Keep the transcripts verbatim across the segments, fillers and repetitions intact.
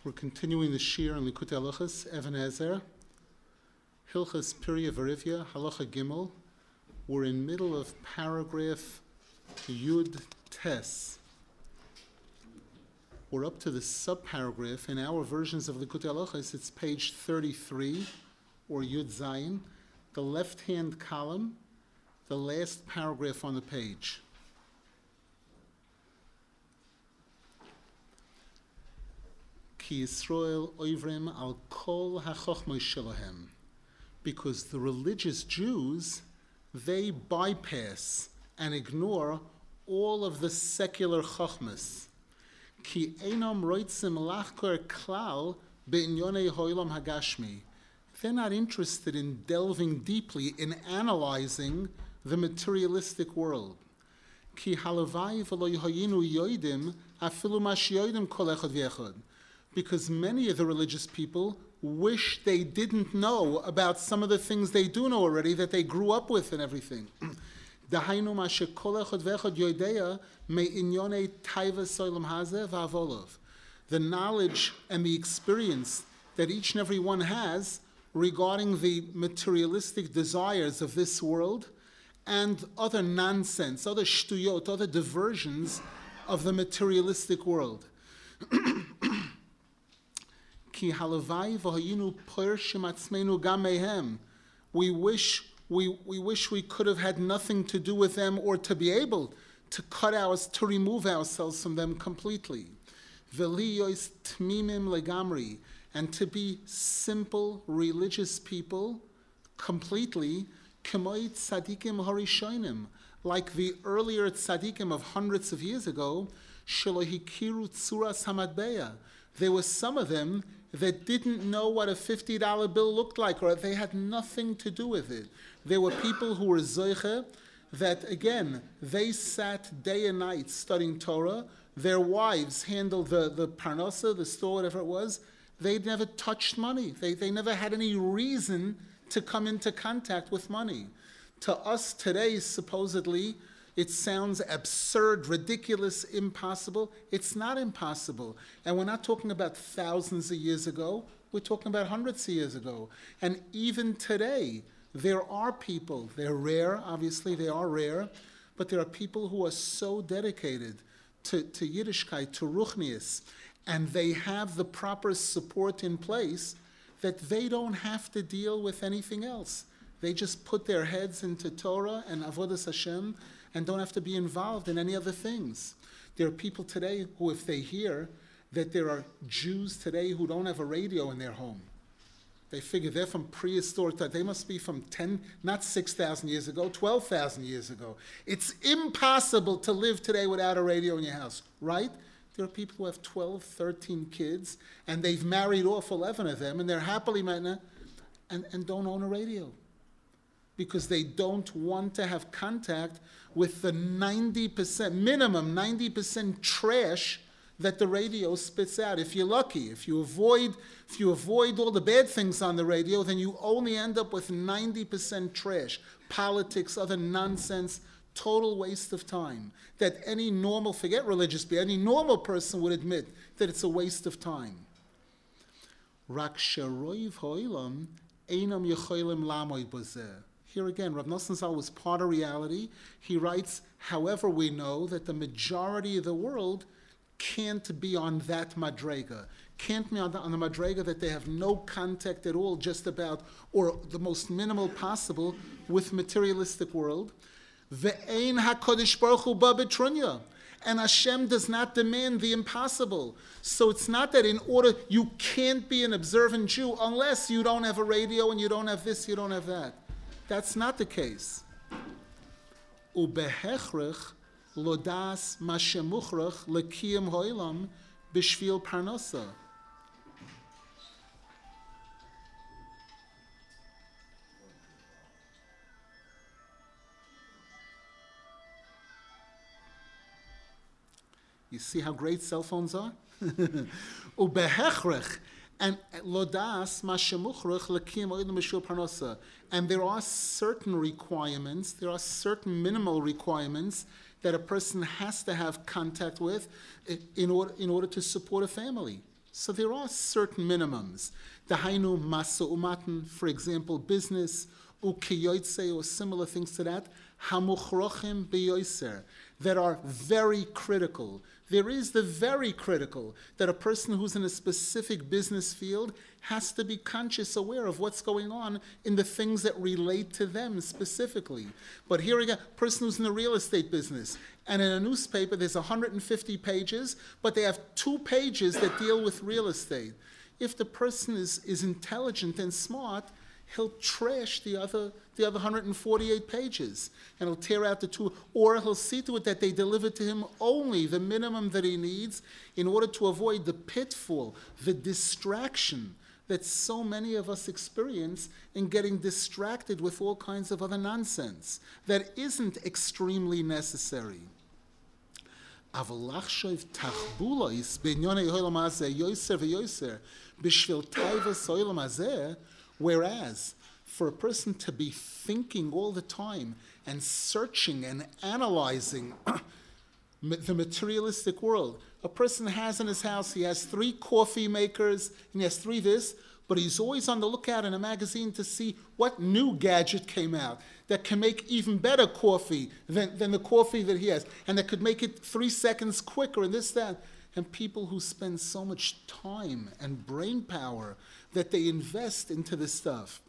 We're continuing the Shir in Likutei Halachos, Even Ezer, Hilchos Pirya Verivya, Halacha Gimel. We're in middle of paragraph Yud Tes. We're up to the subparagraph. In our versions of Likutei Halachos, it's page thirty-three, or Yud Zayin, the left-hand column, the last paragraph on the page. Ki Yisrael oivrim al kol hachachmos shelahem, because the religious Jews, they bypass and ignore all of the secular chachmas. Ki einam roitzim lachkor klal beinyonei ho'olam hagashmi. They're not interested in delving deeply in analyzing the materialistic world. Ki halavai v'lo yhoyinu yoidim afilu mash yoidim kol echad v'echad. Because many of the religious people wish they didn't know about some of the things they do know already, that they grew up with and everything. Dahainu ma shekol echad v'echad yodeya me'inyonei taiva soilam hazeh v'avolov. The knowledge and the experience that each and every one has regarding the materialistic desires of this world and other nonsense, other shtuyot, other diversions of the materialistic world. Ki halavai v'hayinu per shematzmeinu gam mehem. We wish we we wish we could have had nothing to do with them, or to be able to cut ours, to remove ourselves from them completely. V'liyos tmimim legamri, and to be simple religious people completely. K'moi tzadikim harishonim, like the earlier tzadikim of hundreds of years ago. Shelo hikiru tzuras hamatbeya. There were some of them that didn't know what a fifty dollar bill looked like, or they had nothing to do with it. There were people who were zoiche that, again, they sat day and night studying Torah. Their wives handled the, the parnasa, the store, whatever it was. They never touched money. They, they never had any reason to come into contact with money. To us today, supposedly, it sounds absurd, ridiculous, impossible. It's not impossible. And we're not talking about thousands of years ago. We're talking about hundreds of years ago. And even today, there are people, they're rare, obviously they are rare, but there are people who are so dedicated to, to Yiddishkeit, to Ruchnius, and they have the proper support in place that they don't have to deal with anything else. They just put their heads into Torah and Avodas Hashem, and don't have to be involved in any other things. There are people today who, if they hear that there are Jews today who don't have a radio in their home, they figure they're from prehistoric time. They must be from ten, not six thousand years ago, twelve thousand years ago. It's impossible to live today without a radio in your house, right? There are people who have twelve, thirteen kids, and they've married off eleven of them, and they're happily married, and, and don't own a radio, because they don't want to have contact with the ninety percent, minimum ninety percent trash that the radio spits out. If you're lucky, if you avoid if you avoid all the bad things on the radio, then you only end up with ninety percent trash, politics, other nonsense, total waste of time. That any normal, forget religious, but any normal person would admit that it's a waste of time. Rak sheroiv ho'ilam einam yecholim lamoid bozeh. Here again, Rav Nosson Zal was part of reality. He writes, however, we know that the majority of the world can't be on that madrega, can't be on the, on the madrega that they have no contact at all, just about, or the most minimal possible, with materialistic world. Ve'ein HaKadosh Baruch Hu ba betrunya. And Hashem does not demand the impossible. So it's not that in order, you can't be an observant Jew unless you don't have a radio and you don't have this, you don't have that. That's not the case. Ubehechrich lodas mashemuchrach lekiyam hoilam b'shvil parnasa. You see how great cell phones are? Ubehechrich. And lodas mashemuchrach lekiyam hoilam b'shvil parnasa. And there are certain requirements, there are certain minimal requirements that a person has to have contact with in order, in order to support a family. So there are certain minimums. Dahainu masa umatan, for example, business, ukiyoitse, or similar things to that, hamuchrochim beyoiser, that are very critical. There is the very critical, that a person who's in a specific business field has to be conscious, aware of what's going on in the things that relate to them specifically. But here again, a person who's in the real estate business, and in a newspaper there's one hundred fifty pages, but they have two pages that deal with real estate. If the person is, is intelligent and smart, he'll trash the other the other one hundred forty-eight pages, and he'll tear out the two, or he'll see to it that they deliver to him only the minimum that he needs in order to avoid the pitfall, the distraction that so many of us experience in getting distracted with all kinds of other nonsense that isn't extremely necessary. Whereas, for a person to be thinking all the time and searching and analyzing the materialistic world, a person has in his house, he has three coffee makers, and he has three this, but he's always on the lookout in a magazine to see what new gadget came out that can make even better coffee than, than the coffee that he has, and that could make it three seconds quicker, and this, that. And people who spend so much time and brain power that they invest into this stuff.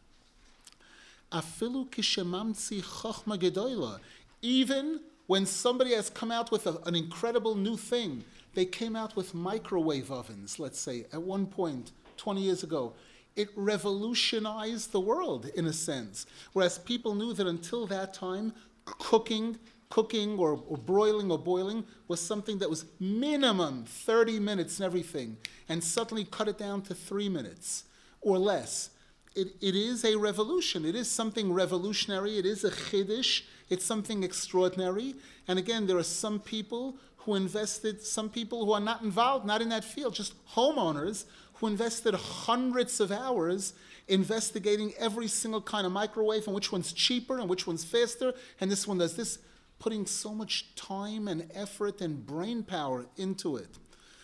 Afilu kishemamtzi chochma gedola. Even when somebody has come out with a, an incredible new thing, they came out with microwave ovens, let's say, at one point, twenty years ago. It revolutionized the world, in a sense. Whereas people knew that until that time, cooking, cooking or, or broiling or boiling was something that was minimum thirty minutes and everything, and suddenly cut it down to three minutes or less. It, it is a revolution. It is something revolutionary. It is a chiddush. It's something extraordinary. And again, there are some people who invested, some people who are not involved, not in that field, just homeowners who invested hundreds of hours investigating every single kind of microwave and which one's cheaper and which one's faster, and this one does this, putting so much time and effort and brain power into it.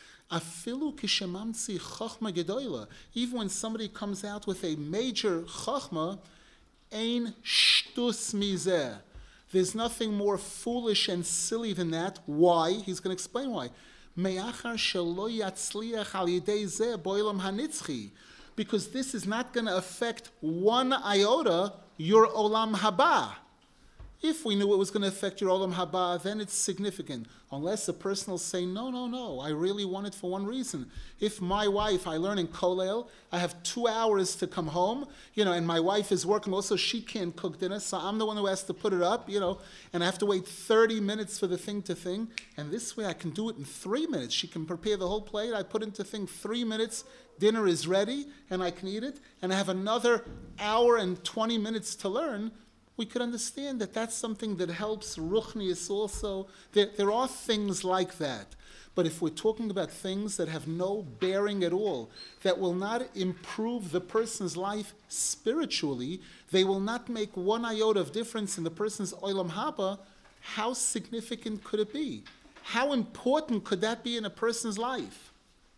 Afilu kishemamtzi chochma gedola. Even when somebody comes out with a major chochma, ein shtus mizeh. There's nothing more foolish and silly than that. Why? He's going to explain why. Me'achar shelo yatzliach al yidei zeh bo'ilam hanitzchi. Because this is not going to affect one iota your olam haba. If we knew it was going to affect your olam haba, then it's significant. Unless a person will say, no, no, no, I really want it for one reason. If my wife, I learn in Kolel, I have two hours to come home, you know, and my wife is working also, she can't cook dinner, so I'm the one who has to put it up, you know, and I have to wait thirty minutes for the thing to thing, and this way I can do it in three minutes. She can prepare the whole plate, I put into thing three minutes, dinner is ready, and I can eat it, and I have another hour and twenty minutes to learn. We could understand that that's something that helps Ruchnius also. There, there are things like that. But if we're talking about things that have no bearing at all, that will not improve the person's life spiritually, they will not make one iota of difference in the person's olam haba, how significant could it be? How important could that be in a person's life?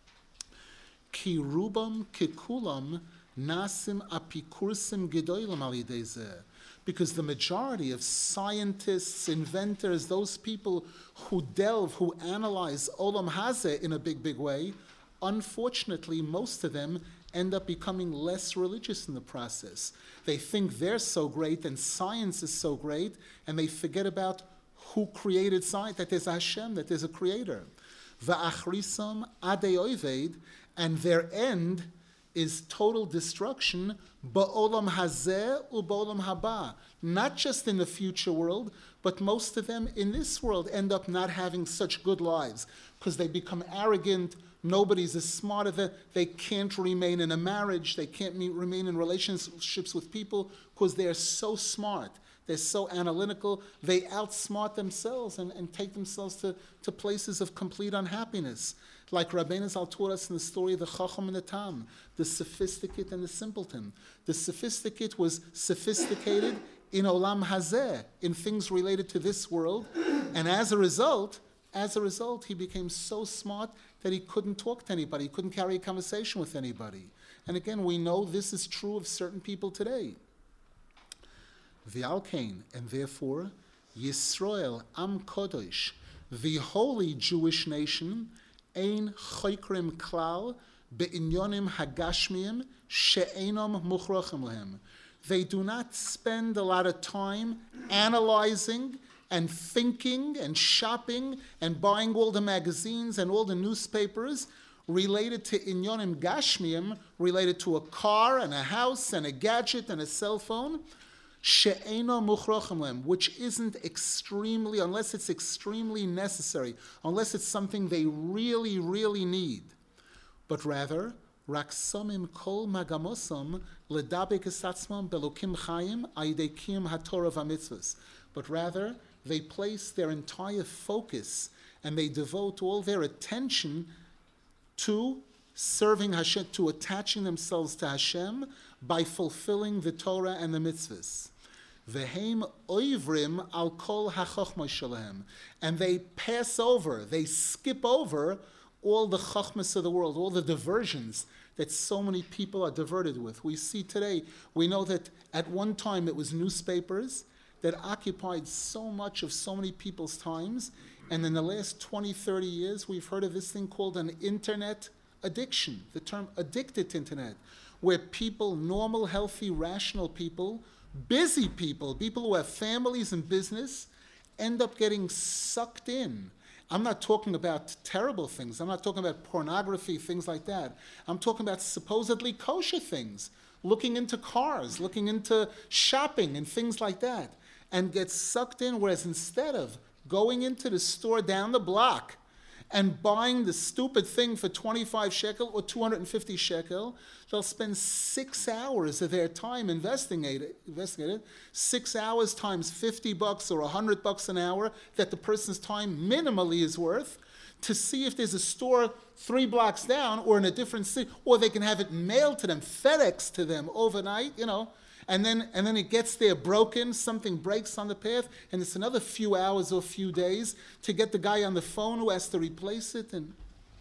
Ki rubam kikulam nasim apikursim gedolim al yidei zeh. Because the majority of scientists, inventors, those people who delve, who analyze Olam Hazeh in a big, big way, unfortunately, most of them end up becoming less religious in the process. They think they're so great and science is so great, and they forget about who created science, that there's a Hashem, that there's a creator. Va'achrisam adei oived, and their end is total destruction, ba'olam hazeh u'ba'olam haba. Not just in the future world, but most of them in this world end up not having such good lives because they become arrogant. Nobody's as smart as them. They can't remain in a marriage. They can't meet, remain in relationships with people because they're so smart. They're so analytical. They outsmart themselves and, and take themselves to, to places of complete unhappiness. Like Rabbeinu Zal taught us in the story of the Chacham and the Tam, the sophisticate and the simpleton. The sophisticate was sophisticated in Olam Hazeh, in things related to this world, and as a result, as a result, he became so smart that he couldn't talk to anybody, he couldn't carry a conversation with anybody. And again, we know this is true of certain people today. V'alkein, and therefore, Yisrael Am Kodesh, the holy Jewish nation, ein choykrim klal be'inyonim hagashmiyim she'enom muchrachim lehem. They do not spend a lot of time analyzing and thinking and shopping and buying all the magazines and all the newspapers related to inyonim gashmiyim, related to a car and a house and a gadget and a cell phone, she'eno muchrachim lehem, which isn't extremely, unless it's extremely necessary, unless it's something they really, really need. But rather, Raksamim kol magamosam ledabek esatzmam belokim chayim aidekim haTorah v'mitzvos. But rather, they place their entire focus and they devote all their attention to serving Hashem, to attaching themselves to Hashem by fulfilling the Torah and the mitzvahs. Vehem oivrim al kol hachachma shalahem, and they pass over, they skip over all the chachmas of the world, all the diversions that so many people are diverted with. We see today, we know that at one time it was newspapers that occupied so much of so many people's times, and in the last twenty, thirty years, we've heard of this thing called an internet addiction, the term addicted to internet, where people, normal, healthy, rational people, busy people, people who have families and business, end up getting sucked in. I'm not talking about terrible things. I'm not talking about pornography, things like that. I'm talking about supposedly kosher things, looking into cars, looking into shopping and things like that, and get sucked in, whereas instead of going into the store down the block and buying the stupid thing for twenty-five shekel or two hundred fifty shekel, they'll spend six hours of their time investigating it, investigating it, six hours times fifty bucks or one hundred bucks an hour that the person's time minimally is worth, to see if there's a store three blocks down or in a different city, or they can have it mailed to them, FedEx to them overnight, you know, and then and then it gets there broken, something breaks on the path, and it's another few hours or few days to get the guy on the phone who has to replace it. And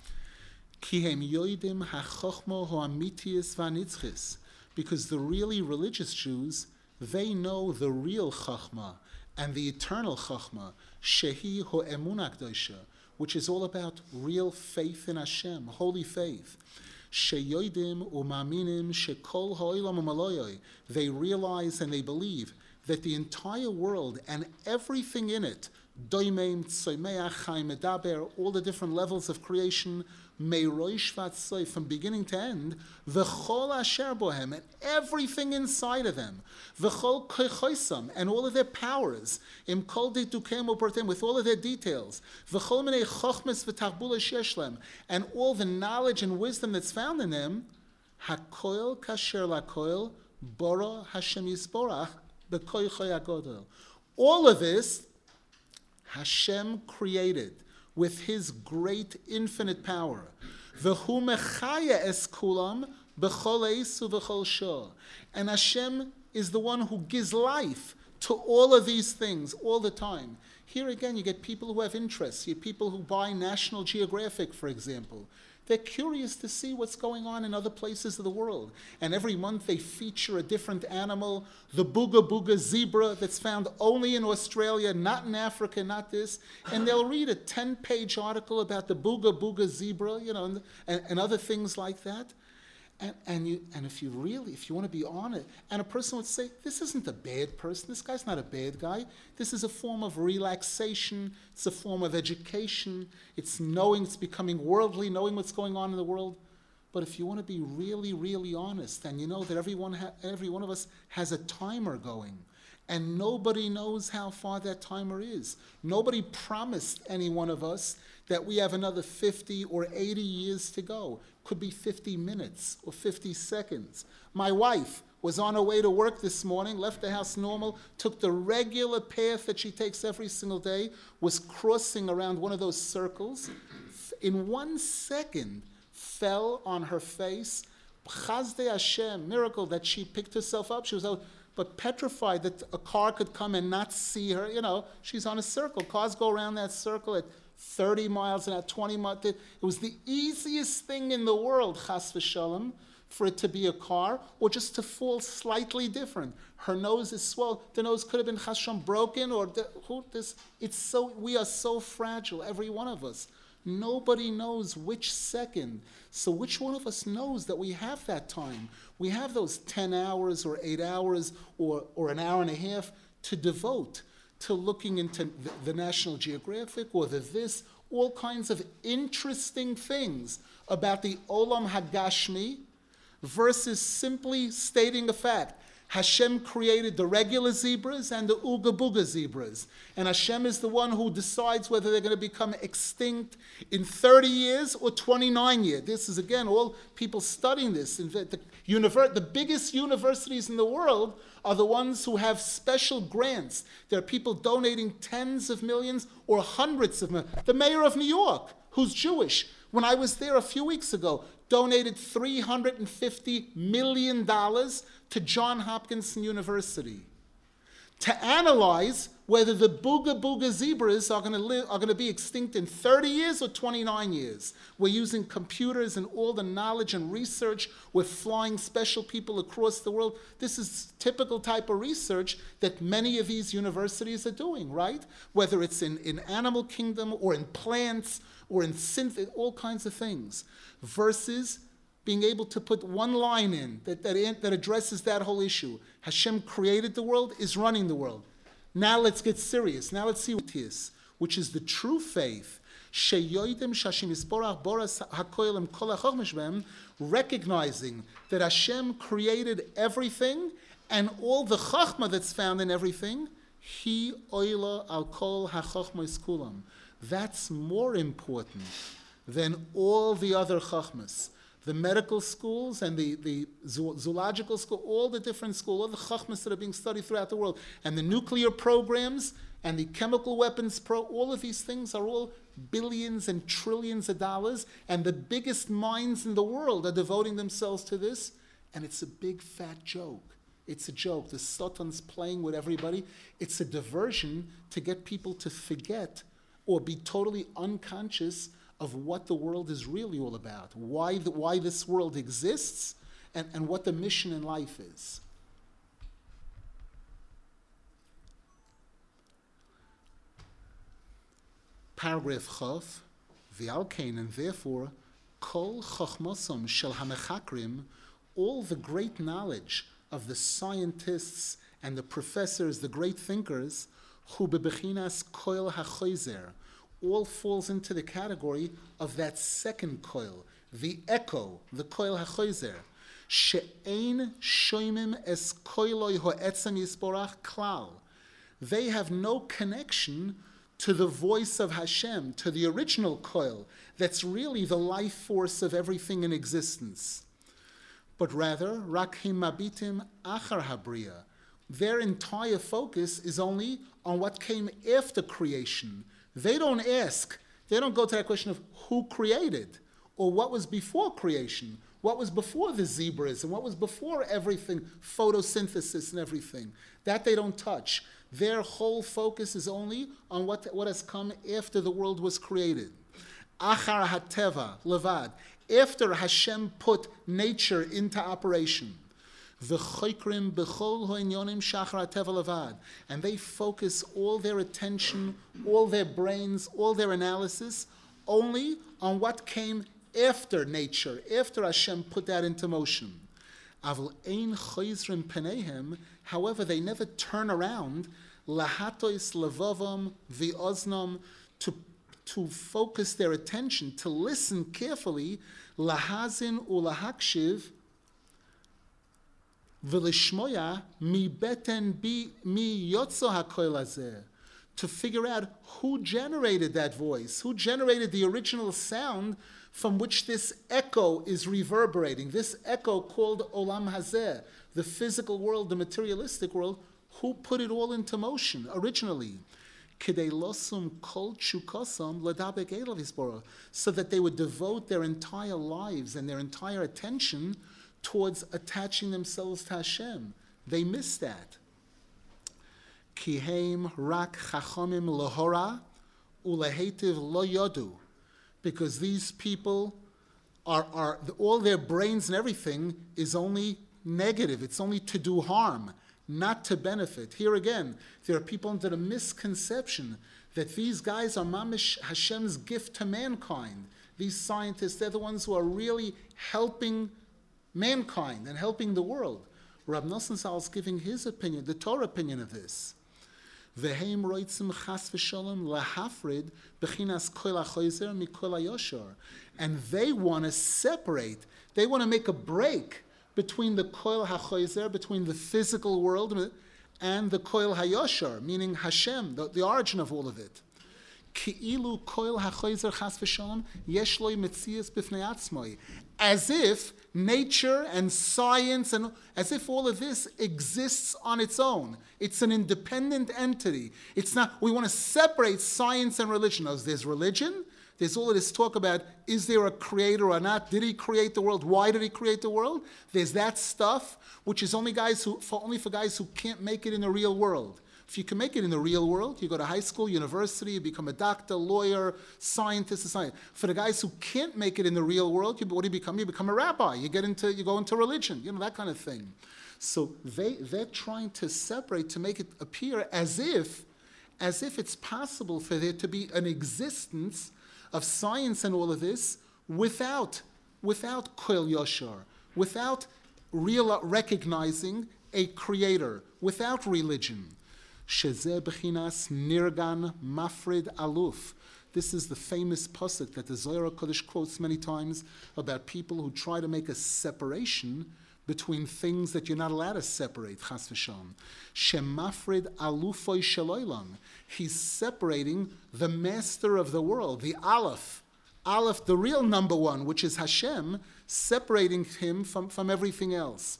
because the really religious Jews, they know the real chachma and the eternal chachma, shehi ho'emunah k'dosha, which is all about real faith in Hashem, holy faith. Sheyoidim umaminim shekol ha'olam umaloyoi. They realize and they believe that the entire world and everything in it, doimeim, tzomeach, chaim, medaber, all the different levels of creation, meirosh vatzoy, from beginning to end, v'chol asher bohem, and everything inside of them, v'chol koichoisam, and all of their powers, im kol deitukem uportem, with all of their details, v'chol minei chochmes v'tarbula sheshlem, and all the knowledge and wisdom that's found in them, hakoil kasher lakoil, boro Hashem yisborach, b'koichoy agodol. All of this, Hashem created with His great infinite power. V'hu mechaya es kulam b'chol eisu v'chol shor. And Hashem is the one who gives life to all of these things all the time. Here again, you get people who have interests. You get people who buy National Geographic, for example. They're curious to see what's going on in other places of the world. And every month they feature a different animal, the booga booga zebra that's found only in Australia, not in Africa, not this. And they'll read a ten-page article about the booga booga zebra, you know, and, and, and other things like that. And, and, you, and if you really, if you want to be on it, and a person would say, this isn't a bad person, this guy's not a bad guy, this is a form of relaxation, it's a form of education, it's knowing, it's becoming worldly, knowing what's going on in the world. But if you want to be really, really honest, and you know that everyone ha- every one of us has a timer going, and nobody knows how far that timer is. Nobody promised any one of us that we have another fifty or eighty years to go. Could be fifty minutes or fifty seconds. My wife was on her way to work this morning, left the house normal, took the regular path that she takes every single day, was crossing around one of those circles. In one second, fell on her face. Chazdei Hashem, miracle that she picked herself up. She was out, but petrified that a car could come and not see her. You know, she's on a circle. Cars go around that circle at thirty miles an hour, twenty miles. It was the easiest thing in the world, chas v'shalom, for it to be a car, or just to fall slightly different. Her nose is swollen. The nose could have been chas v'shalom broken, or the, who, this. It's so we are so fragile, every one of us. Nobody knows which second. So which one of us knows that we have that time? We have those ten hours or eight hours or, or an hour and a half to devote to looking into the, the National Geographic or the this, all kinds of interesting things about the Olam Hagashmi versus simply stating a fact. Hashem created the regular zebras and the Ooga Booga zebras. And Hashem is the one who decides whether they're going to become extinct in thirty years or twenty-nine years. This is, again, all people studying this. The, univer- the biggest universities in the world are the ones who have special grants. There are people donating tens of millions or hundreds of millions. The mayor of New York, who's Jewish, when I was there a few weeks ago, donated three hundred fifty million dollars to Johns Hopkins University to analyze whether the Booga Booga zebras are going to live, are going to be extinct in thirty years or twenty-nine years. We're using computers and all the knowledge and research. We're flying special people across the world. This is typical type of research that many of these universities are doing, right? Whether it's in, in animal kingdom or in plants or in synth, all kinds of things, versus being able to put one line in that, that, that addresses that whole issue. Hashem created the world, is running the world. Now let's get serious. Now let's see what it is, which is the true faith. Recognizing that Hashem created everything and all the chachma that's found in everything, He oila al kol hachachmas kulam. That's more important than all the other chachmas. The medical schools and the, the zoological school, all the different schools, all the chachmas that are being studied throughout the world, and the nuclear programs and the chemical weapons pro, all of these things are all billions and trillions of dollars, and the biggest minds in the world are devoting themselves to this, and it's a big fat joke. It's a joke. The Satan's playing with everybody. It's a diversion to get people to forget or be totally unconscious of what the world is really all about, why the, why this world exists, and, and what the mission in life is. Paragraph Chav, V'alkein, and therefore, Kol Chachmosam Shel HaMechakrim, all the great knowledge of the scientists and the professors, the great thinkers, Hu bebechinas Koil HaChoizer, all falls into the category of that second coil, the echo, the koil hachoizer. She'ein shoymim es koiloi ho'etzem yisborach klal. They have no connection to the voice of Hashem, to the original coil, that's really the life force of everything in existence. But rather, rakhim mabitim achar habriya. Their entire focus is only on what came after creation. They don't ask, they don't go to that question of who created or what was before creation, what was before the zebras and what was before everything, photosynthesis and everything. That they don't touch. Their whole focus is only on what, what has come after the world was created. Achar hateva, levad, after Hashem put nature into operation. And they focus all their attention, all their brains, all their analysis only on what came after nature, after Hashem put that into motion. However, they never turn around to, to focus their attention, to listen carefully, lahazin ulahakshiv, V'lishmoya mi beten bi mi yotzo hakoil hazeh, to figure out who generated that voice, who generated the original sound from which this echo is reverberating, this echo called Olam Hazeh, the physical world, the materialistic world, who put it all into motion originally. Kidei losum kol chukosam ladabek elav hisborah, so that they would devote their entire lives and their entire attention towards attaching themselves to Hashem. They miss that. Kihem rak chachomim lahora ulehetiv lo yodu, because these people are, are all their brains and everything is only negative. It's only to do harm, not to benefit. Here again, there are people under the misconception that these guys are mamish Hashem's gift to mankind. These scientists, they're the ones who are really helping mankind and helping the world. Rab Nosson Zal is giving his opinion, the Torah opinion of this. V'heim roitzim chas v'sholem lahafrid b'chinas kol ha'choizer mikol ha'yoshor. And they want to separate, they want to make a break between the kol ha'choizer, between the physical world, and the kol ha'yoshor, meaning Hashem, the, the origin of all of it. Ki'ilu kol ha'choizer chas v'sholem yesh lo metzias b'fnei atzmoi. As if nature and science, and as if all of this exists on its own. It's an independent entity. It's not, we want to separate science and religion. There's religion, there's all of this talk about, is there a creator or not? Did he create the world? Why did he create the world? There's that stuff, which is only guys who, for, only for guys who can't make it in the real world. If you can make it in the real world, you go to high school, university, you become a doctor, lawyer, scientist, scientist. For the guys who can't make it in the real world, you, what do you become? You become a rabbi. You get into, you go into religion, you know, that kind of thing. So they, they're trying to separate, to make it appear as if, as if it's possible for there to be an existence of science and all of this without, without Kol Yoshar, without real recognizing a creator, without religion. Shezeh b'chinas nirgan mafrid aluf. This is the famous pasuk that the Zohar HaKadosh quotes many times about people who try to make a separation between things that you're not allowed to separate. Chas v'shalom. Shemafrid alufoi sheloilam. He's separating the master of the world, the Aleph. Aleph, the real number one, which is Hashem, separating him from, from everything else.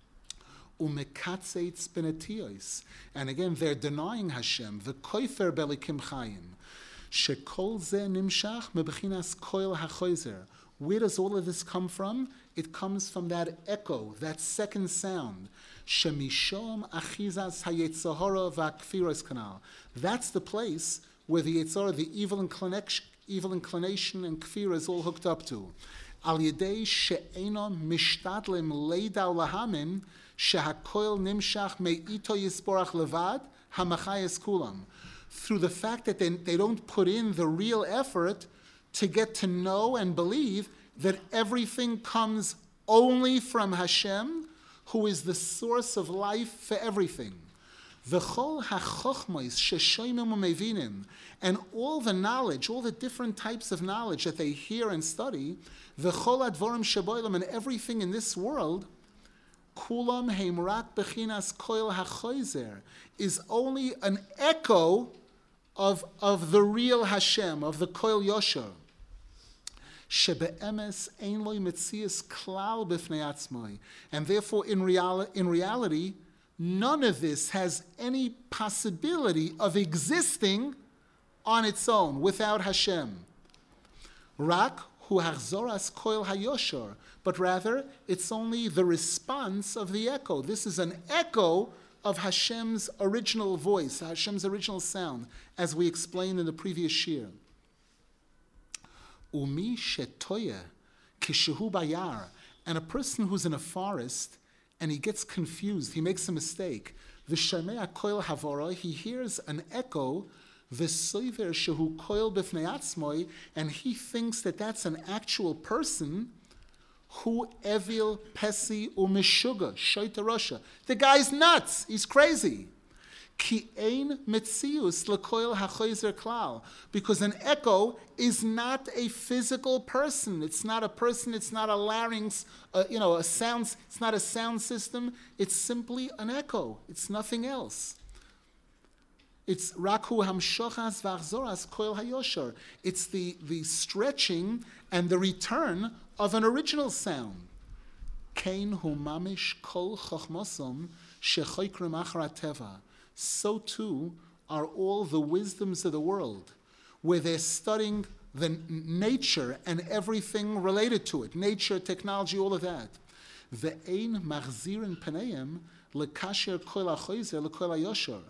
Umekatzeitz benetiyos, and again they're denying Hashem. The koifer belikim chayim, shekol ze nimshach mebechinas koil hachoizer. Where does all of this come from? It comes from that echo, that second sound. Shemishom achizas hayetzahara va'kfiros kanal. That's the place where the Yetzirah, the evil inclination, evil inclination and kfir is all hooked up to. Al yedei she'eno mishtadlim leidau lahamin. Shehakoil nimshach me'ito yisporach levad hamachayes kulam. Through the fact that they, they don't put in the real effort to get to know and believe that everything comes only from Hashem, who is the source of life for everything. V'chol ha'chochmos sheshoimim u'mevinim, and all the knowledge, all the different types of knowledge that they hear and study, v'chol advorim sheboilam, and everything in this world, Kulam heimrak bechinas koil hachoizer, is only an echo of, of the real Hashem, of the koil Yosher. Shebe'emes ein loy metzias klal b'fnei atzmoi, and therefore in, reali- in reality, none of this has any possibility of existing on its own without Hashem. Rak hu hachzoras koil hayosher, but rather it's only the response of the echo. This is an echo of Hashem's original voice, Hashem's original sound, as we explained in the previous shir. Umi shetoye kishehu bayar, and a person who's in a forest and he gets confused, he makes a mistake. V'shamei koil havora, he hears an echo. V'soiver shehu koil b'fnei atzmoi, and he thinks that that's an actual person. Hu evil pesi u'mishuga shoita Russia. The guy's nuts. He's crazy. Ki ein metzius lekoil hachoizer klal, because an echo is not a physical person. It's not a person. It's not a larynx. Uh, you know, a sound. It's not a sound system. It's simply an echo. It's nothing else. It's raku hamshochas v'achzoras koil hayosher. It's the the stretching and the return of an original sound. Kain hu mamish kol chochmosom shechoikrem achar teva. So too are all the wisdoms of the world, where they're studying the nature and everything related to it, nature, technology, all of that. Ve'ein machzirin paneim lekasher koil hachoizer lekoil hayosher.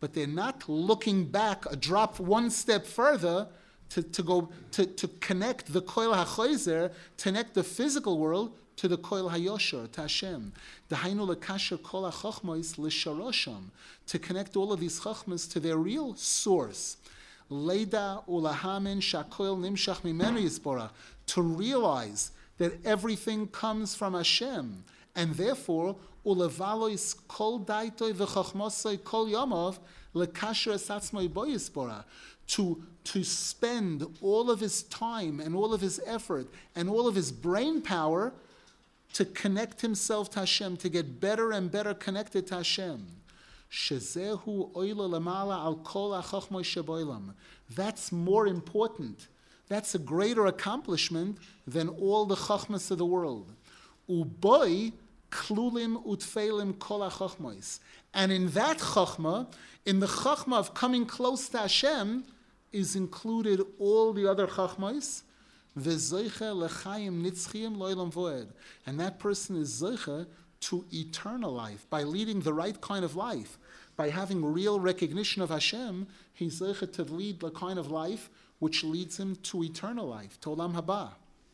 but they're not looking back a drop one step further to, to go to, to connect the koil hachoizer, to connect the physical world to the koil hayosher, to Hashem. Dahainu lekasher kol hachachmos l'sharosham, to connect all of these chachmas to their real source. Leida ulahamin shakoil nimshach mimenu yisborach, to realize that everything comes from Hashem, and therefore ulevalois kol daitoi v'chachmosoi kol yomov lekasher esatzmoi bo yisborach, to to spend all of his time and all of his effort and all of his brain power to connect himself to Hashem, to get better and better connected to Hashem. Shezehu oila lamala al kol hachachmos sheboilam. That's more important. That's a greater accomplishment than all the chachmas of the world. Uboi klulim utfeilim kol hachachmos. And in that chachma, in the chachma of coming close to Hashem, is included all the other chachmos. V'zoicha lechayim nitzchiyim lo'ilam voed. And that person is zoicha to eternal life. By leading the right kind of life, by having real recognition of Hashem, he's zoicha to lead the kind of life which leads him to eternal life, to olam haba.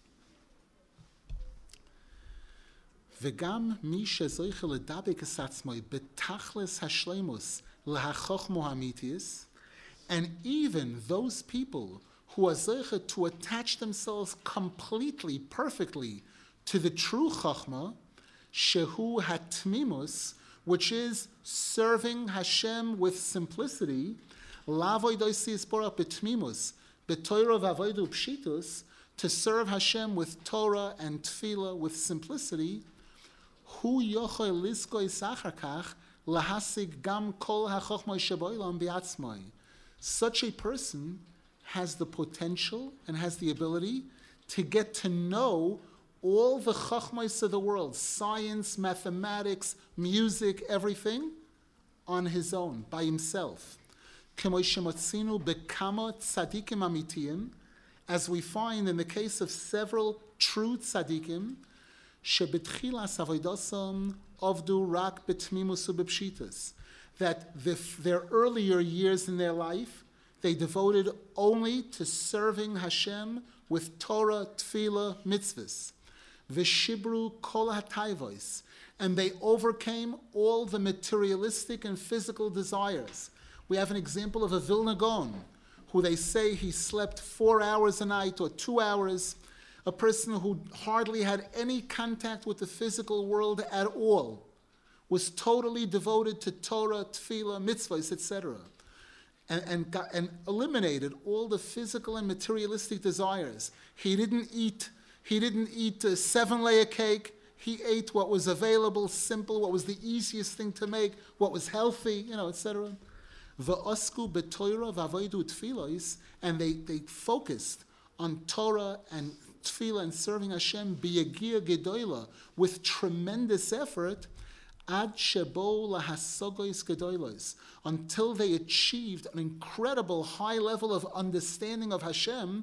V'gam mi shezoicha ledabek es atzmoi betachlis hashleimus lehachochmo hamitius. And even those people who are zeicha to attach themselves completely, perfectly to the true chachma, shehu hatmimus, which is serving Hashem with simplicity, lavoidoisi isporach betmimus, betoira vavoidu pshitus, to serve Hashem with Torah and tefillah with simplicity, hu yochoi liskoi sacharkach lahasig gam kol hachachmoi sheboilam biatzmoi. Such a person has the potential and has the ability to get to know all the chachmos of the world, science, mathematics, music, everything, on his own, by himself. As we find in the case of several true tzadikim, that the, their earlier years in their life, they devoted only to serving Hashem with Torah, Tefillah, mitzvahs. V'shibru kol hatayvos, and they overcame all the materialistic and physical desires. We have an example of a Vilna Gaon, who they say he slept four hours a night or two hours, a person who hardly had any contact with the physical world at all, was totally devoted to Torah, Tefillah, mitzvahs, et cetera, and, and, got, and eliminated all the physical and materialistic desires. He didn't eat, he didn't eat a seven-layer cake. He ate what was available, simple, what was the easiest thing to make, what was healthy, you know, et cetera. V'osku b'Torah v'avodu tefillos, and they, they focused on Torah and tefillah and serving Hashem b'yagia gedola, with tremendous effort, ad shebo lahasogois gedolos, until they achieved an incredible high level of understanding of Hashem,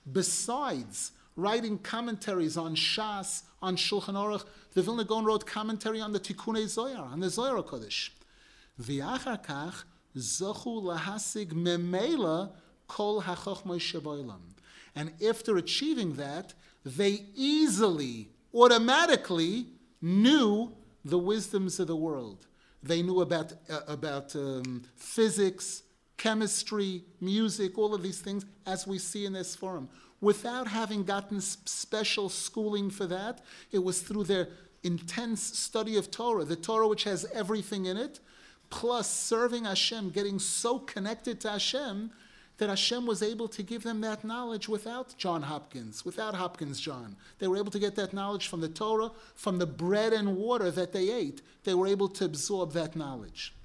besides writing commentaries on Shas, on Shulchan Aruch. The Vilna Gaon wrote commentary on the Tikkunei Zohar, on the Zohar HaKodesh. V'achar kach zochu lahasig memela kol hachachmos sheboilam. And after achieving that, they easily, automatically knew the wisdoms of the world. They knew about, uh, about um, physics, chemistry, music, all of these things, as we see in this forum. Without having gotten special schooling for that, it was through their intense study of Torah, the Torah which has everything in it, plus serving Hashem, getting so connected to Hashem, that Hashem was able to give them that knowledge without John Hopkins, without Hopkins John. They were able to get that knowledge from the Torah, from the bread and water that they ate. They were able to absorb that knowledge.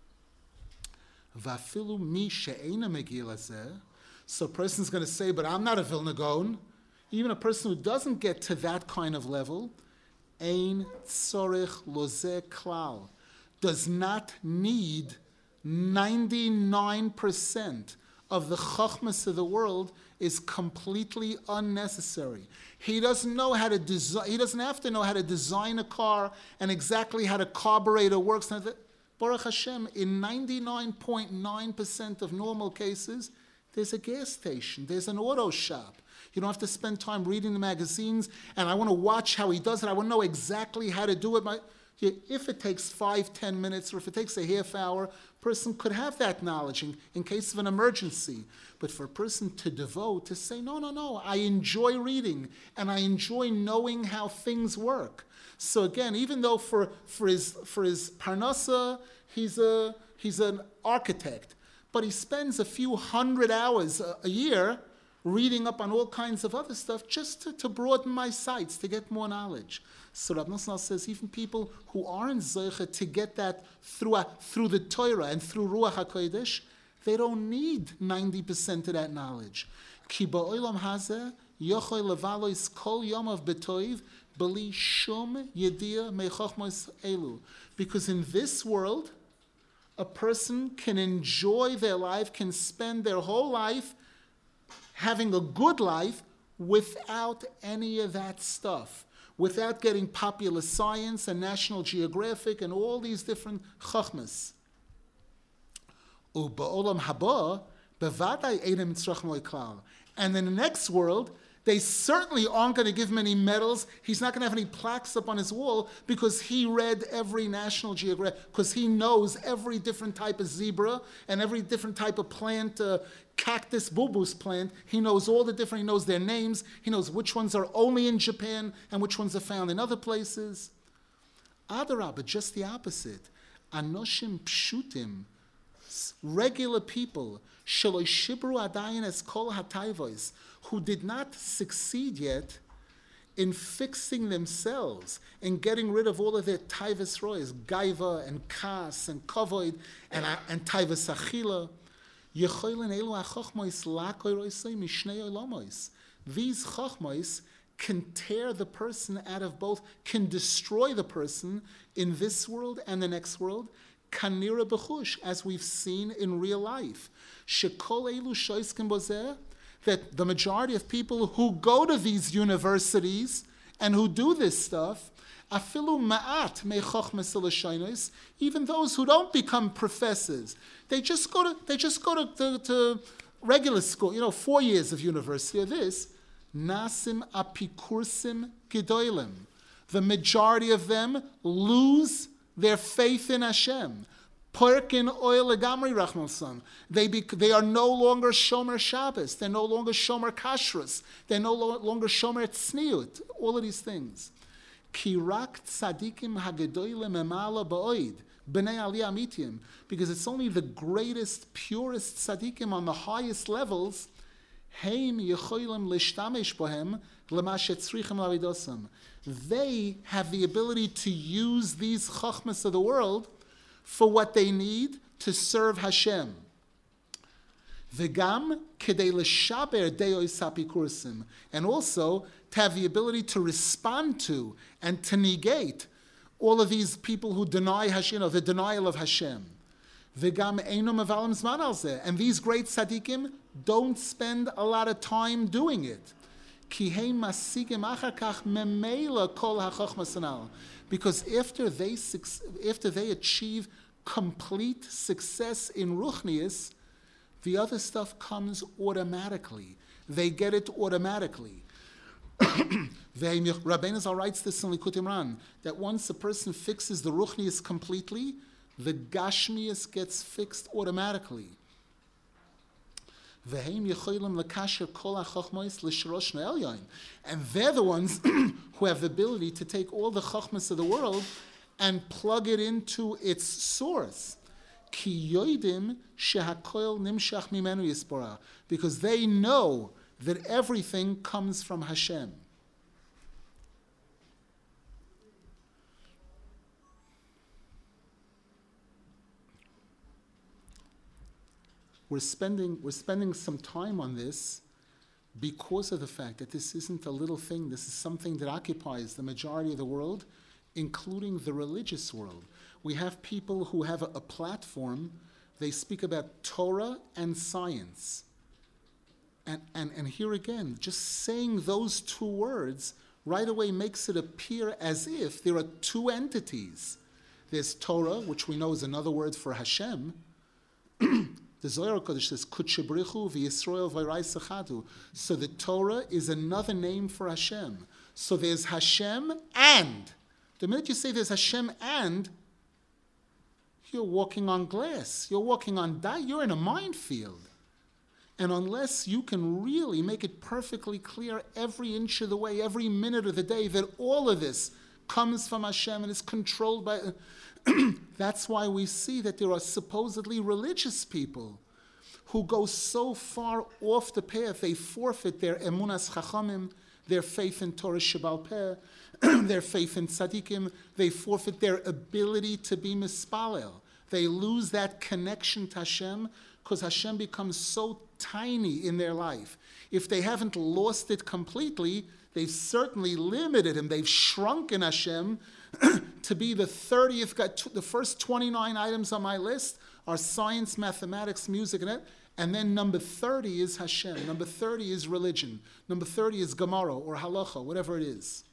Vafilu mi she'ena megil hazeh. So a person's going to say, but I'm not a Vilna Gaon. Even a person who doesn't get to that kind of level, ein tzorich lozeh klal, does not need ninety-nine percent of the chachmas of the world, is completely unnecessary. He doesn't know how to design, he doesn't have to know how to design a car and exactly how the carburetor works. Baruch Hashem, in ninety-nine point nine percent of normal cases, there's a gas station, there's an auto shop. You don't have to spend time reading the magazines, and I want to watch how he does it. I want to know exactly how to do it. My, if it takes five, ten minutes, or if it takes a half hour, a person could have that knowledge in, in case of an emergency. But for a person to devote, to say, no, no, no, I enjoy reading, and I enjoy knowing how things work. So again, even though for, for his for his parnasa, he's a he's an architect, but he spends a few hundred hours a, a year reading up on all kinds of other stuff just to, to broaden my sights, to get more knowledge. So Rav Nosson says even people who aren't zeicha to get that through a, through the Torah and through Ruach HaKodesh, they don't need ninety percent of that knowledge. Ki ba'olam hazeh yochoi levalois kol yomav b'toiv b'li shum yediyah mechochmos elu. Because in this world, a person can enjoy their life, can spend their whole life having a good life without any of that stuff, without getting Popular Science and National Geographic and all these different chachmas. U'ba'olam haba bevadai einem tzrachim loiklal. And in the next world, they certainly aren't going to give him any medals. He's not going to have any plaques up on his wall because he read every National Geographic, because he knows every different type of zebra and every different type of plant, uh, cactus bulbous plant. He knows all the different, he knows their names. He knows which ones are only in Japan and which ones are found in other places. Adarabah, just the opposite. Anoshim pshutim, regular people, shaloi shibru adayin es kol hatayvos, who did not succeed yet in fixing themselves and getting rid of all of their taivas rois, gaiva and kas and kavoid and, and taivas achila. These chachmos can tear the person out of both, can destroy the person in this world and the next world, kanira b'chush, as we've seen in real life. Shekol elu shoiskim bozeh, that the majority of people who go to these universities and who do this stuff, afilu ma'at me'chochmas l'shaynos, even those who don't become professors, they just go to they just go to, to, to regular school, you know, four years of university or this. Nasim apikursim gedolim. The majority of them lose their faith in Hashem. Porkin oil legamri rachmalsam. They they are no longer shomer Shabbos. They're no longer shomer kashrus. They're no lo- longer shomer tzniut. All of these things. Kirak tzadikim hagedolim emala ba'oid b'nei aliyah amitim. Because it's only the greatest, purest tzadikim on the highest levels. Heim yecholim lishtamesh bohem lema shetzrichim lavidosam. They have the ability to use these chachmas of the world for what they need to serve Hashem. V'gam kedei l'shaber de'os hapikursim, and also to have the ability to respond to and to negate all of these people who deny Hashem, you know, the denial of Hashem. V'gam eino mevalim zman al zeh, and these great tzaddikim don't spend a lot of time doing it. Ki heim masigim achar kach memela kol hachachmas anal. Because after they after they achieve complete success in Ruchnius, the other stuff comes automatically. They get it automatically. Rabbeinu Zal writes this in Likutei Moharan, that once a person fixes the Ruchnius completely, the Gashmius gets fixed automatically. And they're the ones who have the ability to take all the chachmas of the world and plug it into its source. Because they know that everything comes from Hashem. We're spending, we're spending some time on this because of the fact that this isn't a little thing. This is something that occupies the majority of the world, including the religious world. We have people who have a, a platform. They speak about Torah and science. And, and, and here again, just saying those two words right away makes it appear as if there are two entities. There's Torah, which we know is another word for Hashem. The Zohar Kodesh says, Kudshe B'richu v'Yisrael v'Yrais Echadu. So the Torah is another name for Hashem. So there's Hashem and. The minute you say there's Hashem and, you're walking on glass. You're walking on that. You're in a minefield. And unless you can really make it perfectly clear every inch of the way, every minute of the day, that all of this comes from Hashem and is controlled by... That's why we see that there are supposedly religious people who go so far off the path, they forfeit their emunas chachamim, their faith in Torah Shebal Peh, their faith in tzaddikim, they forfeit their ability to be mispalel. They lose that connection to Hashem because Hashem becomes so tiny in their life. If they haven't lost it completely, they've certainly limited him. They've shrunken Hashem to be the thirtieth, the first twenty-nine items on my list are science, mathematics, music, and it. And then number thirty is Hashem. Number thirty is religion. Number thirty is Gemara or Halacha, whatever it is.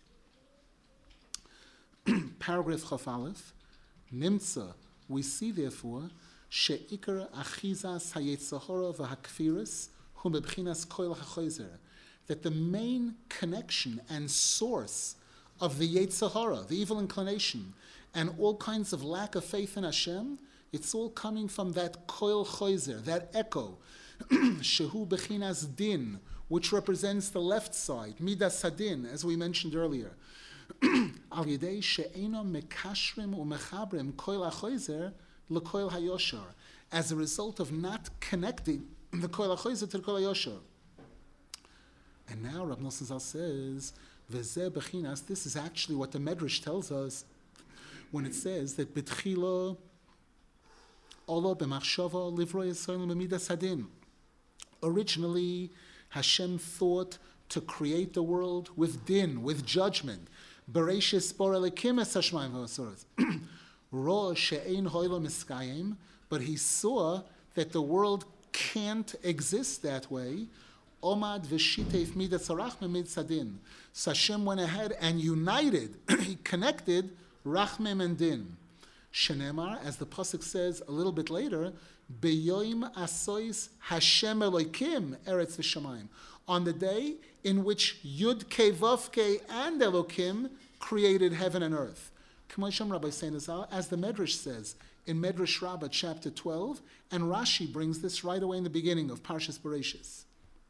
Paragraph Chaf Aleph. Nimtza. We see, therefore, she'ikar achizas hayetzahora v'hakfiris hu mebchinas koil hachoizer, that the main connection and source of the Yetzirah, the evil inclination, and all kinds of lack of faith in Hashem, it's all coming from that koil choizer, that echo, shehu bechinas din, which represents the left side, midas hadin, as we mentioned earlier. Al yedei she'eno mekashrim u'mechabrim koil hachoizer lekoil hayoshar, as a result of not connecting the koil hachoizer to the koil hayoshar. And now Rav Nosson Zal says, V'zeh bechinas, this is actually what the Medrash tells us when it says that B'tchila Olo b'machshava livro Yisrael b'midas hadin. Originally, Hashem thought to create the world with din, with judgment. Bereshis bor elikim es hashmayim v'asoros. Ro she'ein hoilo miskayim, but he saw that the world can't exist that way. Omad v'shiteif midas harachmim midsadin. So Hashem went ahead and united, he connected rachmim and din. Shenemar, as the pasuk says a little bit later, beyoim asois Hashem Elokim eretz v'shamayim, on the day in which Yud Kei Vav Kei and Elokim created heaven and earth. K'moisham Rabbi Seinazal, as the Medrash says in Medrash Rabbah chapter twelve, and Rashi brings this right away in the beginning of Parshas Bereshis.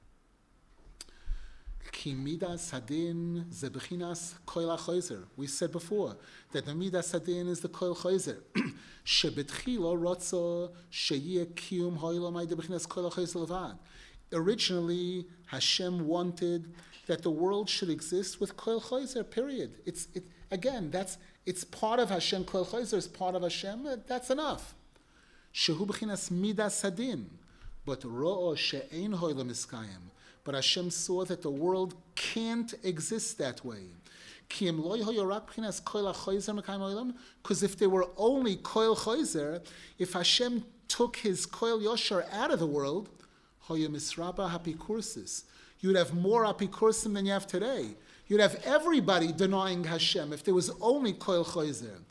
Ki midas hadin ze bechinas koil hachoizer. We said before that the midas hadin is the koil hachoizer. Shebetchilo rotzo sheyeh kiyum hoilo ma'ide bechinas koil hachoizer levad. Originally, Hashem wanted that the world should exist with koil hachoizer. Period. It's it again. That's it's part of Hashem. Koil hachoizer is part of Hashem. That's enough. Shehu bechinas midas hadin, but ro'o she'ein hoilo miskayim. But Hashem saw that the world can't exist that way. Because if there were only koil choizer, if Hashem took his koil yosher out of the world, you'd have more apikursim than you have today. You'd have everybody denying Hashem if there was only koil choizer.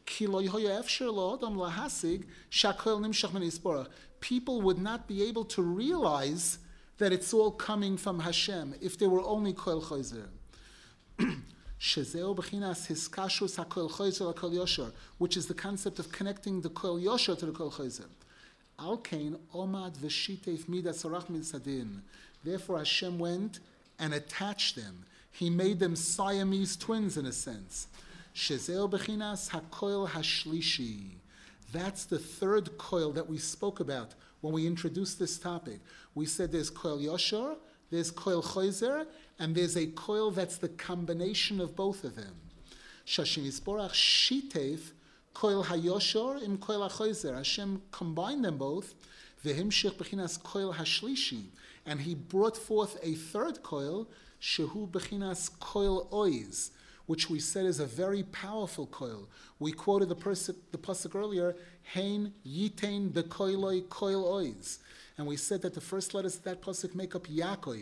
People would not be able to realize that it's all coming from Hashem if there were only koil choizer. Which is the concept of connecting the koil yosher to the koil choizer. Alkein omad v'shiteif midas harach midsadin. Therefore Hashem went and attached them. He made them Siamese twins in a sense. Shezeo bechinas hakoil hashlishi. That's the third coil that we spoke about when we introduced this topic. We said there's koil yosher, there's koil choizer, and there's a coil that's the combination of both of them. Shashim Yisborach shiteif koil hayosher im koil hachoizer. Hashem combined them both. V'himshich bechinas koil hashlishi, and he brought forth a third coil, shehu bechinas koil oiz, which we said is a very powerful coil. We quoted the, pers- the pasuk earlier, Hein yitain the koiloi koil oiz. And we said that the first letters of that pasuk make up Yaakov,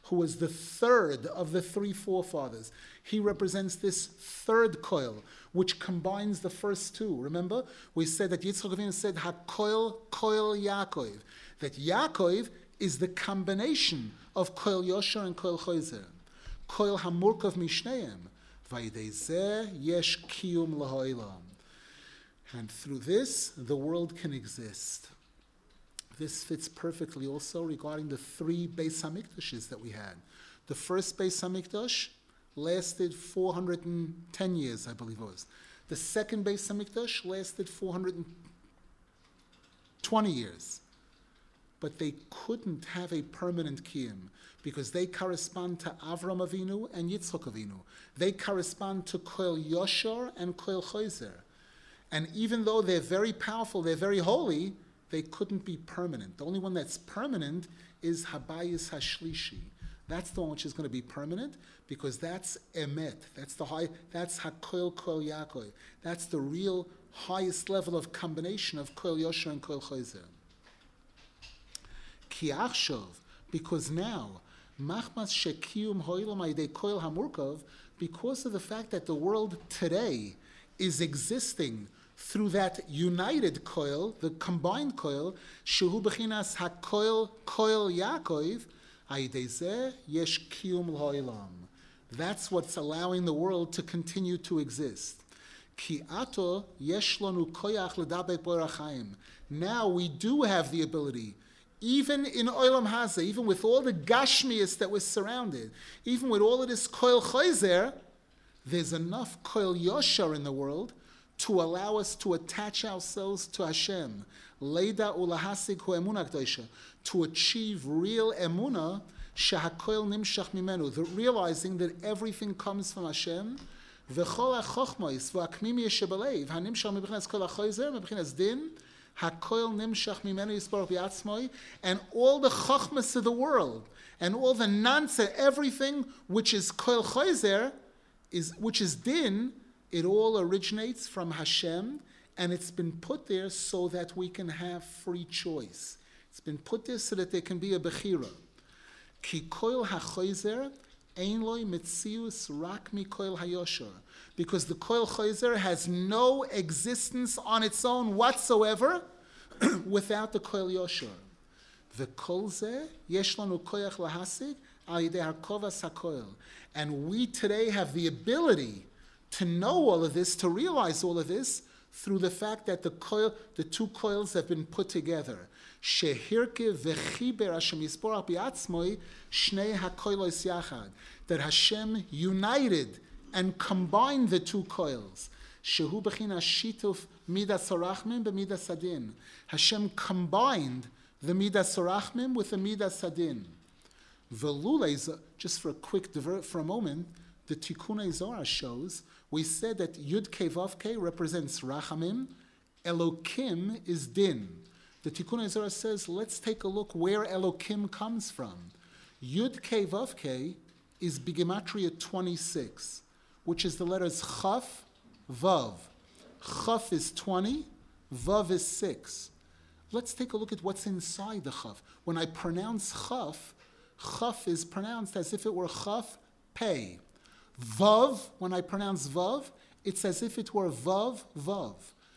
who was the third of the three forefathers. He represents this third koil, which combines the first two. Remember, we said that Yitzchak Avinu said, HaKoil, Koil Yaakov. That Yaakov is the combination of Koil Yosher and Koil Choizer. Koil HaMurkav Mishneim. Vayidei zeh yesh kiyum lahoilam. And through this, the world can exist. This fits perfectly also regarding the three Beis Hamikdashes that we had. The first Beis Hamikdash lasted four hundred ten years, I believe it was. The second Beis Hamikdash lasted four hundred twenty years. But they couldn't have a permanent kiyum because they correspond to Avram Avinu and Yitzchak Avinu. They correspond to Koil Yosher and Koil Choizer. And even though they're very powerful, they're very holy, they couldn't be permanent. The only one that's permanent is Habayis Hashlishi. That's the one which is going to be permanent because that's Emet. That's the high. That's HaKoil Koil Yaakov. That's the real highest level of combination of Koil Yosher and Koil Choizer. Ki achshov, because now Machmas Shekiyum Hoilam Aidei Koil Hamurkov, because of the fact that the world today is existing through that united coil, the combined coil, shehu bechinas hakoil koil Yaakov, aidezeh yesh kiyum l'hoilam. That's what's allowing the world to continue to exist. Ki ato yesh lanu koyach l'daber borachayim. Now we do have the ability, even in olam hazeh, even with all the gashmias that we're surrounded, even with all of this koil choizer, there's enough koil yosher in the world to allow us to attach ourselves to Hashem, leida ulahasig hu emunah k'dosha, to achieve real emunah, shehakoil nimshach mimenu, the realizing that everything comes from Hashem, v'chol ha'chochmos v'akmim yeshebalev, hanimshach mebchinas kol ha'choizer, mebchinas din, hakoil nimshach mimenu yisborach b'atzmoi, and all the chochmas of the world, and all the nonsense, everything which is koil choizer, is which is din, it all originates from Hashem, and it's been put there so that we can have free choice. It's been put there so that there can be a bechira. Ki koil hachoizer ein loy metzius rak mi koil hayosher, because the koil choizer has no existence on its own whatsoever without the koil yosher. V'kol zeh yesh lanu koyach lahasig al yidei hakovas hakoil, and we today have the ability to know all of this, to realize all of this, through the fact that the coil, the two coils have been put together. Shehirke v'chiber Hashem yisborach b'atzmoi shnei hakoilos yachad. That Hashem united and combined the two coils. Shehu b'chinas shituf midas harachmim b'midas hadin. Hashem combined the midas harachmim with the midas hadin. V'lulei, just for a quick divert for a moment, the Tikkunei Zohar shows, we said that Yud Kei Vav Kei represents Rachamim, Elokim is Din. The Tikkunei Zohar says, let's take a look where Elokim comes from. Yud Kei Vav Kei is Bigematria twenty-six, which is the letters Chaf, Vav. Chaf is twenty, Vav is six. Let's take a look at what's inside the Chaf. When I pronounce Chaf, Chaf is pronounced as if it were Chaf, Pei. Vav, when I pronounce Vav, it's as if it were Vav, Vav.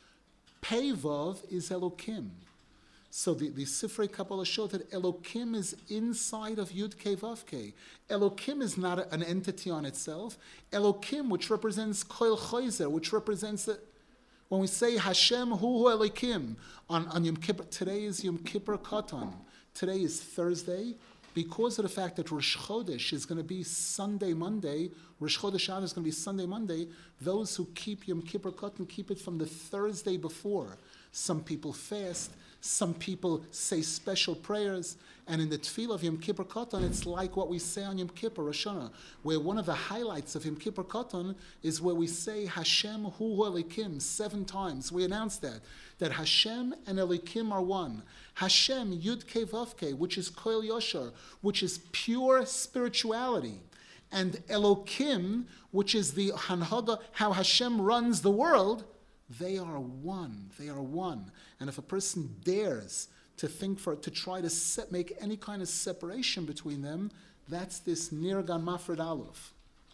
Pei Vav is Elokim. So the, the Sifrei Kabbalah show that Elokim is inside of Yud Kei Vav Kei. Elokim is not a, an entity on itself. Elokim, which represents Koil Choizer, which represents the, when we say Hashem Hu Hu Elokim, on, on Yom Kippur, today is Yom Kippur Katan. Today is Thursday. Because of the fact that Rosh Chodesh is going to be Sunday, Monday, Rosh Chodesh Av is going to be Sunday, Monday, those who keep Yom Kippur Katan keep it from the Thursday before. Some people fast, some people say special prayers, and in the Tefillah of Yom Kippur Katan, it's like what we say on Yom Kippur, Rosh Hashanah, where one of the highlights of Yom Kippur Katan is where we say Hashem Hu Hu Elikim seven times. We announce that, that Hashem and Elikim are one. Hashem, Yud Kei Vav Kei, which is Koil Yosher, which is pure spirituality, and Elokim, which is the Hanhaga, how Hashem runs the world, they are one. They are one. And if a person dares to think for, to try to set, make any kind of separation between them, That's this Nirgan Mafred Aleph.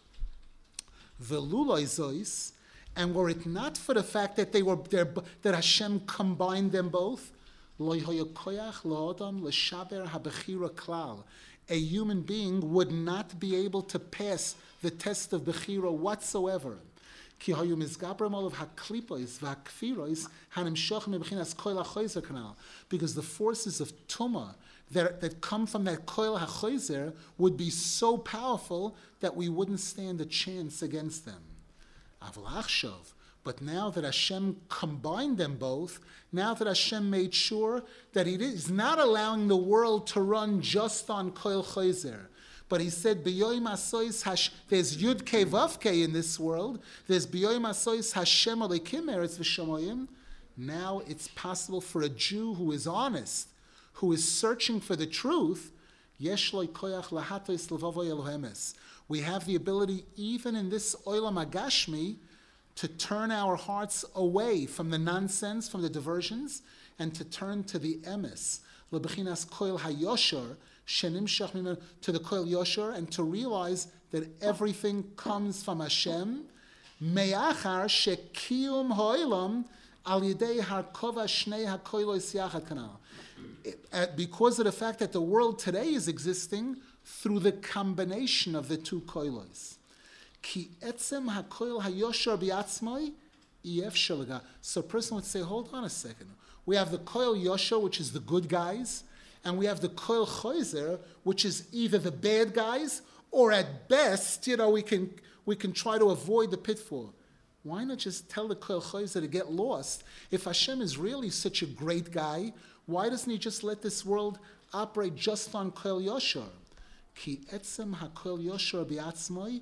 Veluloi zois, and were it not for the fact that they were there, that Hashem combined them both, lo hoya koyach lo'adam l'shaber habechira klal. A human being would not be able to pass the test of bechira whatsoever. Ki hayu mizgabram olav haklipois v'hakfirois hanimshachim mebechinas koil hachoyzer kanal. Because the forces of tuma that, that come from that koil hachoyzer would be so powerful that we wouldn't stand a chance against them. Aval achshov. But now that Hashem combined them both, now that Hashem made sure that He is not allowing the world to run just on Koil Chayzer, but He said, B'yoyim asois hash, there's Yud Kei Vav Kei in this world, there's B'yoyim asois Hashem Alekim Eretz V'Shamayim. Now it's possible for a Jew who is honest, who is searching for the truth, Yesh Lo Koyach Lahatois Levavoy Elohemes. We have the ability, even in this Olam Agashmi, to turn our hearts away from the nonsense, from the diversions, and to turn to the emes, lebechinas koil hayosher, shenimshach mimenu, to the koil yosher, and to realize that everything comes from Hashem, me'achar shekiyum ho'ilam al yidei harkova shnei hakoilos yachad kanal. Because of the fact that the world today is existing through the combination of the two koilos. Ki etzem hakoil hayosher biatzmai ef shelaga. So a person would say, hold on a second. We have the koil yosher, which is the good guys, and we have the koil choizer, which is either the bad guys, or at best, you know, we can we can try to avoid the pitfall. Why not just tell the koil choizer to get lost? If Hashem is really such a great guy, why doesn't He just let this world operate just on koil yosher? Ki etzem hakoil yosher biatzmai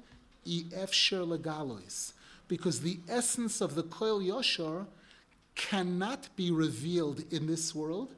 because the essence of the Koil Yosher cannot be revealed in this world.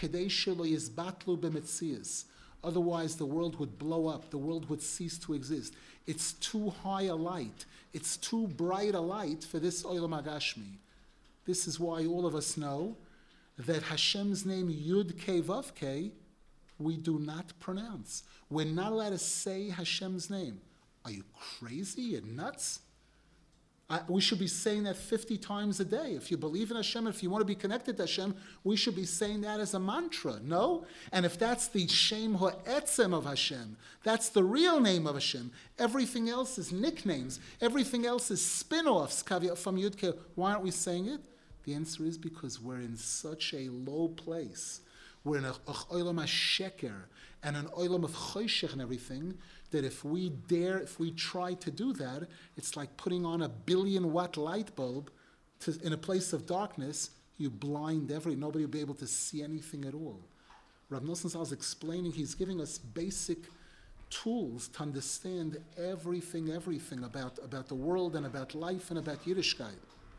Otherwise, the world would blow up. The world would cease to exist. It's too high a light. It's too bright a light for this Olam Agashmi. This is why all of us know that Hashem's name, Yud Kei Vav Kei, we do not pronounce. We're not allowed to say Hashem's name. Are you crazy? You're nuts? I, we should be saying that fifty times a day. If you believe in Hashem, if you want to be connected to Hashem, we should be saying that as a mantra, no? And if that's the Shem Ha'etzem of Hashem, that's the real name of Hashem, everything else is nicknames, everything else is spin-offs from Yudke. Why aren't we saying it? The answer is because we're in such a low place. We're in a oilam sheker and an oilam of choshech and everything, that if we dare, if we try to do that, it's like putting on a billion watt light bulb to, in a place of darkness. You blind every, nobody will be able to see anything at all. Rav Nosson Zal is explaining, he's giving us basic tools to understand everything, everything about, about the world and about life and about Yiddishkeit.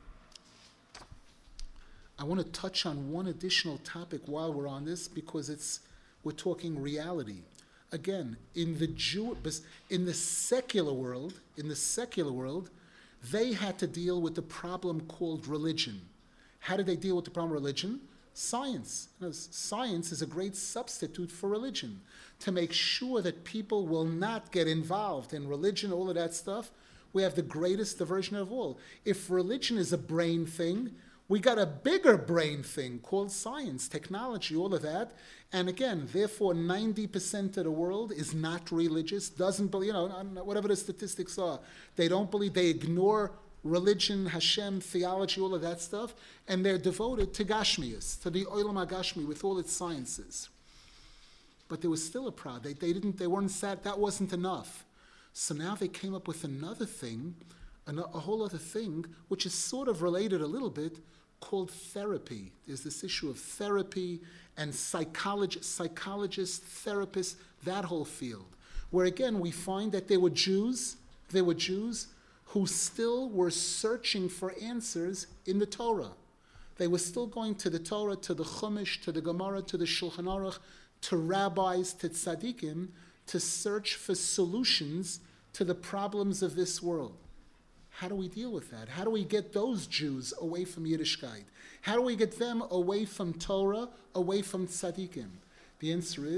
I want to touch on one additional topic while we're on this, because it's we're talking reality. Again, in the Jew, in the secular world, in the secular world, they had to deal with the problem called religion. How did they deal with the problem of religion? Science. You know, science is a great substitute for religion to make sure that people will not get involved in religion, all of that stuff. We have the greatest diversion of all. If religion is a brain thing, we got a bigger brain thing called science, technology, all of that. And again, therefore, ninety percent of the world is not religious, doesn't believe, you know, whatever the statistics are. They don't believe, they ignore religion, Hashem, theology, all of that stuff, and they're devoted to Gashmias, to the Olam HaGashmi with all its sciences. But there was still a problem. They, they didn't, they weren't sad, that wasn't enough. So now they came up with another thing, a, a whole other thing, which is sort of related a little bit, called therapy. There's this issue of therapy and psycholog- psychologists, therapists, that whole field, where again we find that there were Jews, there were Jews who still were searching for answers in the Torah. They were still going to the Torah, to the Chumash, to the Gemara, to the Shulchan Aruch, to rabbis, to tzaddikim, to search for solutions to the problems of this world. How do we deal with that? How do we get those Jews away from Yiddishkeit? How do we get them away from Torah, away from tzaddikim? The answer is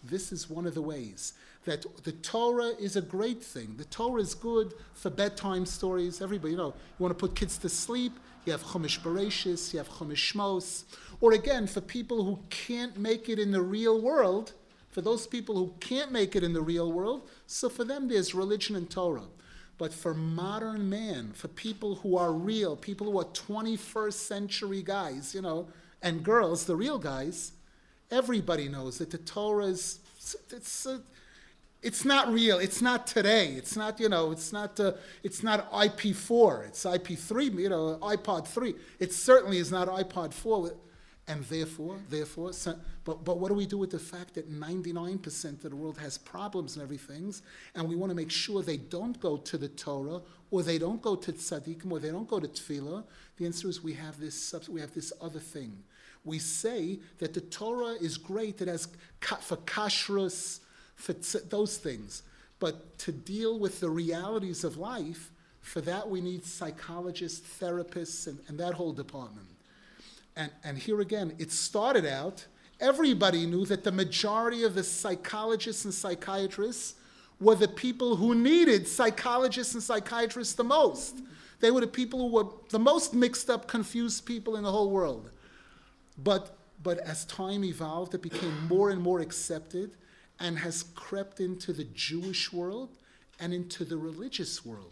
This is one of the ways that the Torah is a great thing. The Torah is good for bedtime stories. Everybody, you know, you want to put kids to sleep, you have Chumash Bereshis, you have Chumash Shmos. Or again, for people who can't make it in the real world, for those people who can't make it in the real world, so for them there's religion and Torah. But for modern man, for people who are real, people who are twenty-first century guys, you know, and girls, the real guys, everybody knows that the Torah is, it's, uh, it's not real. It's not today. It's not, you know, it's not, uh, it's not I P four. It's I P three, you know, iPod three. It certainly is not iPod four. And therefore, therefore, so, but, but what do we do with the fact that ninety-nine percent of the world has problems and everything, and we want to make sure they don't go to the Torah, or they don't go to tzaddikim, or they don't go to tefillah? The answer is we have this, we have this other thing. We say that the Torah is great, it has ka- for kashrus, for tz- those things. But to deal with the realities of life, for that we need psychologists, therapists, and, and that whole department. And, and here again, it started out, everybody knew that the majority of the psychologists and psychiatrists were the people who needed psychologists and psychiatrists the most. They were the people who were the most mixed up, confused people in the whole world. But, but as time evolved, it became more and more accepted and has crept into the Jewish world and into the religious world.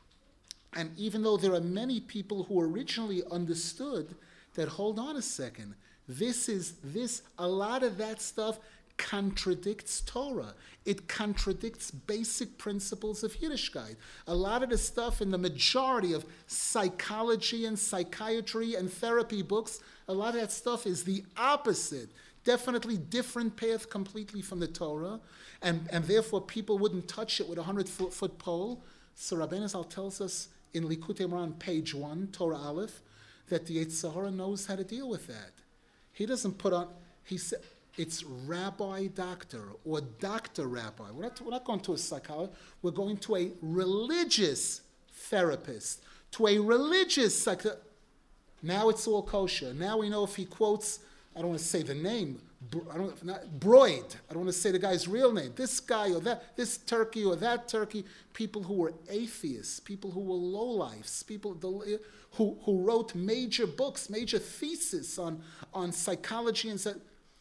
And even though there are many people who originally understood that, hold on a second, this is, this, a lot of that stuff contradicts Torah. It contradicts basic principles of Yiddishkeit. A lot of the stuff in the majority of psychology and psychiatry and therapy books, a lot of that stuff is the opposite. Definitely different path completely from the Torah, and, and therefore people wouldn't touch it with a hundred-foot pole. So Rabbeinu Zal tells us in Likutei Moharan, page one, Torah Aleph, that the Yetzer Hara knows how to deal with that. He doesn't put on, he said, it's rabbi doctor or doctor rabbi. We're not, we're not going to a psychologist, we're going to a religious therapist, to a religious psychologist. Now it's all kosher. Now we know if he quotes, I don't want to say the name, I don't, not, Broid, I don't want to say the guy's real name, this guy or that, this turkey or that turkey, people who were atheists, people who were lowlifes, people the, who, who wrote major books, major theses on, on psychology and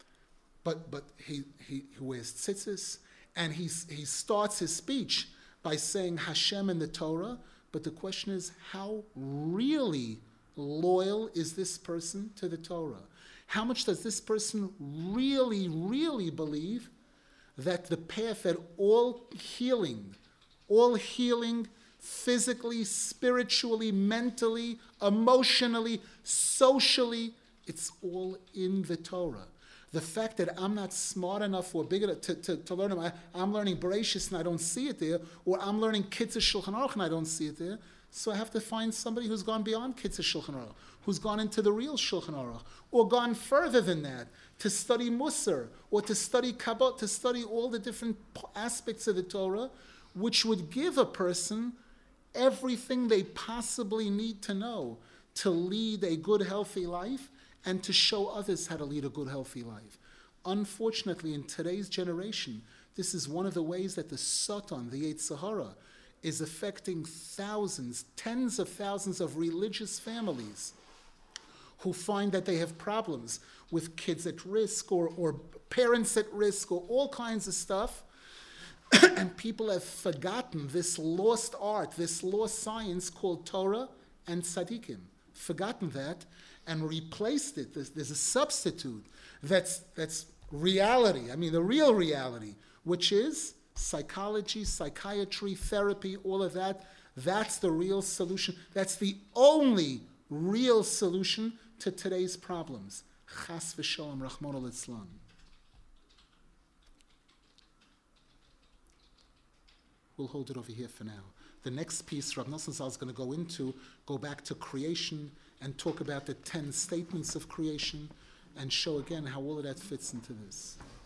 but but he, he, he wears tzitzis, and he's, he starts his speech by saying Hashem in the Torah, but the question is, how really loyal is this person to the Torah? How much does this person really, really believe that the path that all healing, all healing, physically, spiritually, mentally, emotionally, socially, it's all in the Torah. The fact that I'm not smart enough or big enough to, to, to learn them, I, I'm learning Bereshis and I don't see it there, or I'm learning Kitzur Shulchan Aruch and I don't see it there, so I have to find somebody who's gone beyond Kitzur Shulchan Aruch, who's gone into the real Shulchan Aruch, or gone further than that, to study Musar, or to study Kabbalah, to study all the different aspects of the Torah, which would give a person everything they possibly need to know to lead a good, healthy life and to show others how to lead a good, healthy life. Unfortunately, in today's generation, this is one of the ways that the Satan, the Yetzer Hara, is affecting thousands, tens of thousands of religious families who find that they have problems with kids at risk or, or parents at risk or all kinds of stuff. And people have forgotten this lost art, this lost science called Torah and Tzaddikim. Forgotten that and replaced it. There's, there's a substitute that's, that's reality, I mean the real reality, which is psychology, psychiatry, therapy, all of that. That's the real solution. That's the only real solution to today's problems. Chas v'sholom, Rachmana litzlan. We'll hold it over here for now. The next piece Rav Nosson Zal is going to go into, go back to creation and talk about the ten statements of creation and show again how all of that fits into this.